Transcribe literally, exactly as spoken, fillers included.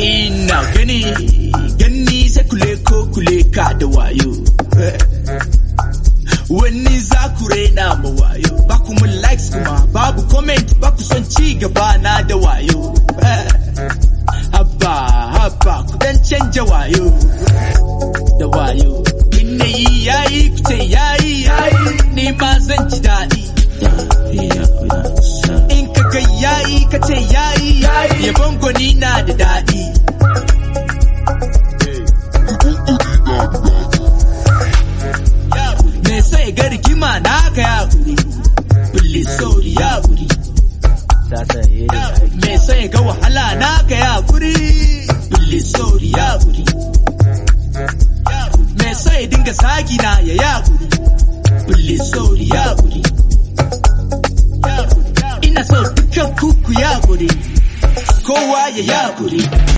ina gani gani sai kule ko kule ka da wayo wani za ku raina ma wayo ba ku mun likes kuma babu comment ba ku son ci gaba na da wayo habba habba ku dan canja wayo da wayo inna yi yayi ku ce yayi yayi ni ma zan ji daɗi in ka ga yayi ka ce yayi yabon gwani na da daɗi me sai ga rigima na ka ya guri bulli sauri ya guri me sai ga wahala na ka ya guri bulli sauri ya guri me sai dinga sagi na ya ya guri bulli sauri ya guri ina so dukkan kuku ya guri kowa ya ya guri